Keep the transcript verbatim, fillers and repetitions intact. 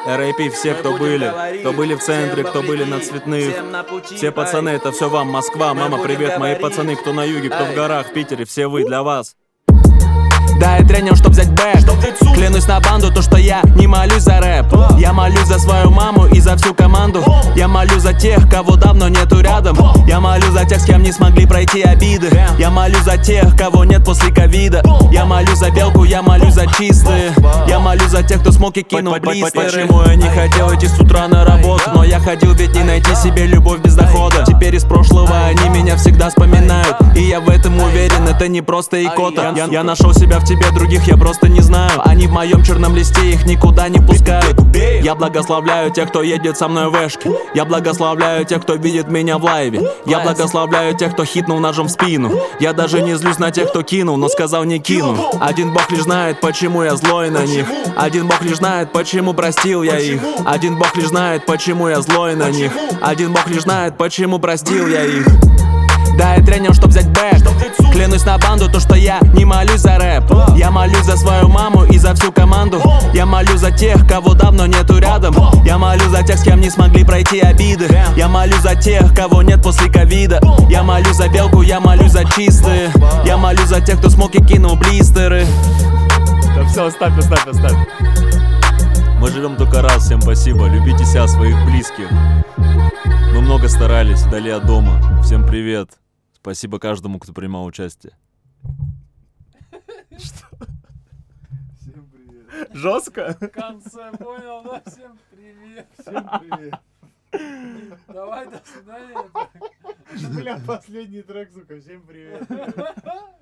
эр эй пи, все, кто были, кто были в центре, кто были на Цветных. Все пацаны, это все вам, Москва. Мама, привет, мои пацаны, кто на юге, кто в горах, в Питере, все вы, для вас. Да, я тренер, чтоб взять бэк. Клянусь на банду, то что я не молюсь за рэп. Я молюсь за свою маму и за всю команду. Я молюсь за тех, кого давно нету рядом. Я молюсь за тех, с кем не смогли пройти обиды. Я молюсь за тех, кого нет после ковида. Я молюсь за белку, я молюсь за чистые. Я молюсь за тех, кто смог и кинул блистеры. Почему я не хотел идти с утра на работу? Но я ходил, ведь не найти себе любовь без дохода. Теперь из прошлого они меня всегда вспоминают. И я в этом уверен, это не просто икота. Я, я нашел себя в тебе, других я просто не знаю. Они в моем черном листе, их никуда не пускают. Я благословляю тех, кто едет со мной в эшке. Я благословляю тех, кто видит меня в лайве. Я благословляю тех, кто хитнул ножом в спину. Я даже не злюсь на тех, кто кинул, но сказал не кину. Один бог лишь знает, почему я злой на них. Один бог лишь знает, почему простил я их. Один бог лишь знает, почему я злой на них. Один бог лишь знает, почему простил я их. Да, я тренер, чтоб взять бэк. Клянусь на банду, то что я не молюсь за рэп. Я молюсь за свою маму и за всю команду. Я молюсь за тех, кого давно нету рядом. Я молюсь за тех, с кем не смогли пройти обиды. Я молюсь за тех, кого нет после ковида. Я молюсь за белку, я молюсь за чистые. Я молюсь за тех, кто смог и кинул блистеры. Да все, оставь, оставь, оставь. Мы живем только раз, всем спасибо. Любите себя, своих близких. Мы много старались, вдали от дома. Всем привет. Спасибо каждому, кто принимал участие. Что? Всем привет. Жестко? В конце понял, да? Всем привет. Всем привет. Давай, до свидания. Бля, последний трек, сука, всем привет.